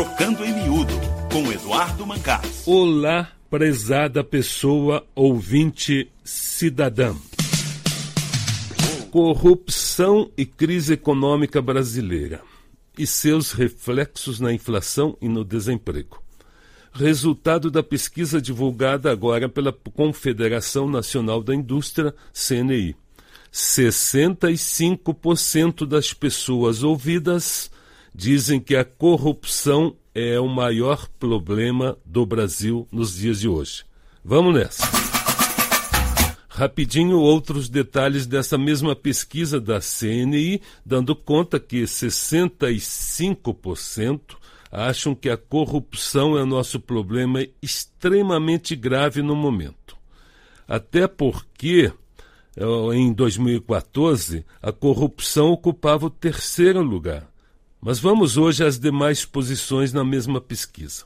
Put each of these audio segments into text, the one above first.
Trocando em Miúdo, com Eduardo Mancás. Olá, prezada pessoa, ouvinte, cidadã. Corrupção e crise econômica brasileira e seus reflexos na inflação e no desemprego. Resultado da pesquisa divulgada agora pela Confederação Nacional da Indústria, CNI. 65% das pessoas ouvidas dizem que a corrupção é o maior problema do Brasil nos dias de hoje. Vamos nessa. Rapidinho, outros detalhes dessa mesma pesquisa da CNI, dando conta que 65% acham que a corrupção é o nosso problema extremamente grave no momento. Até porque, em 2014, a corrupção ocupava o terceiro lugar. Mas vamos hoje às demais posições na mesma pesquisa.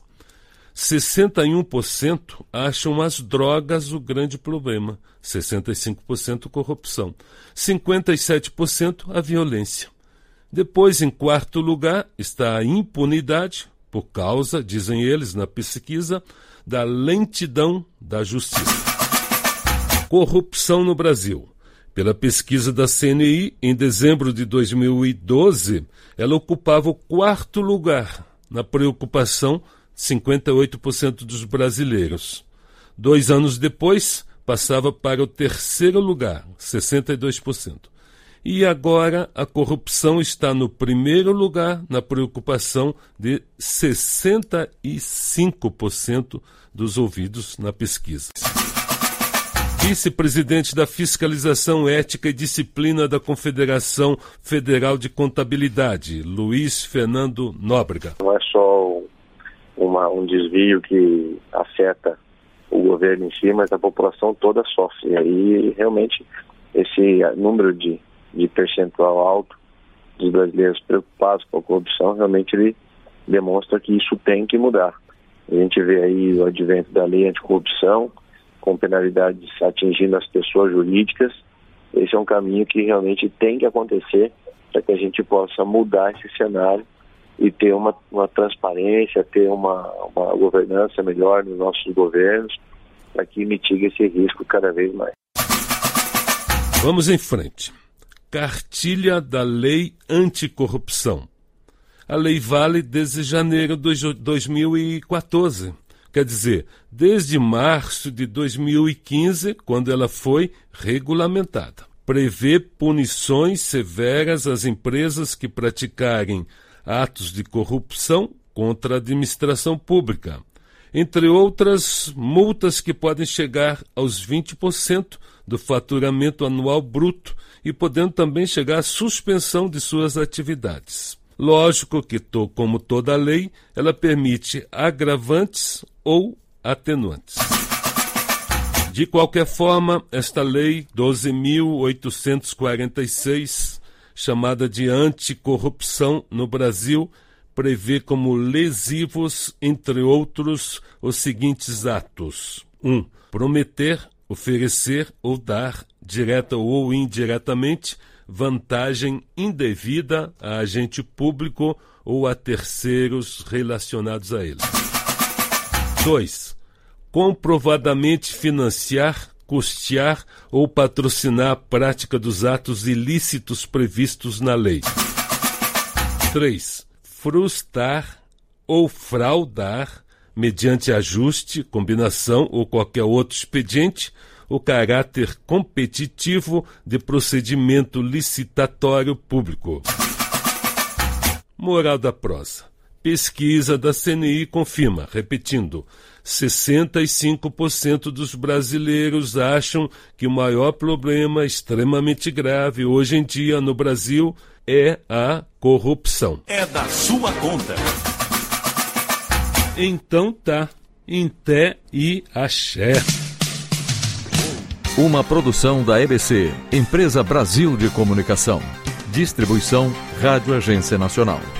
61% acham as drogas o grande problema, 65% corrupção, 57% a violência. Depois, em quarto lugar, está a impunidade, por causa, dizem eles na pesquisa, da lentidão da justiça. Corrupção no Brasil. Pela pesquisa da CNI, em dezembro de 2012, ela ocupava o quarto lugar na preocupação de 58% dos brasileiros. 2 anos depois, passava para o terceiro lugar, 62%. E agora a corrupção está no primeiro lugar na preocupação de 65% dos ouvidos na pesquisa. Vice-presidente da Fiscalização Ética e Disciplina da Confederação Federal de Contabilidade, Luiz Fernando Nóbrega. Não é só um desvio que afeta o governo em si, mas a população toda sofre. E aí, realmente, esse número de percentual alto dos brasileiros preocupados com a corrupção, realmente ele demonstra que isso tem que mudar. A gente vê aí o advento da lei anticorrupção, com penalidades atingindo as pessoas jurídicas. Esse é um caminho que realmente tem que acontecer para que a gente possa mudar esse cenário e ter uma transparência, ter uma governança melhor nos nossos governos, para que mitigue esse risco cada vez mais. Vamos em frente. Cartilha da Lei Anticorrupção. A lei vale desde janeiro de 2014. Quer dizer, desde março de 2015, quando ela foi regulamentada. Prevê punições severas às empresas que praticarem atos de corrupção contra a administração pública. Entre outras, multas que podem chegar aos 20% do faturamento anual bruto e podendo também chegar à suspensão de suas atividades. Lógico que, como toda lei, ela permite agravantes ou atenuantes. De qualquer forma, esta lei 12.846, chamada de anticorrupção no Brasil, prevê como lesivos, entre outros, os seguintes atos. 1. Prometer, oferecer ou dar, direta ou indiretamente, vantagem indevida a agente público ou a terceiros relacionados a ele. 2. Comprovadamente financiar, custear ou patrocinar a prática dos atos ilícitos previstos na lei. 3. Frustrar ou fraudar, mediante ajuste, combinação ou qualquer outro expediente, o caráter competitivo de procedimento licitatório público. Moral da prosa. Pesquisa da CNI confirma, repetindo, 65% dos brasileiros acham que o maior problema extremamente grave hoje em dia no Brasil é a corrupção. É da sua conta. Então tá, em té e axé. Uma produção da EBC, Empresa Brasil de Comunicação. Distribuição Rádio Agência Nacional.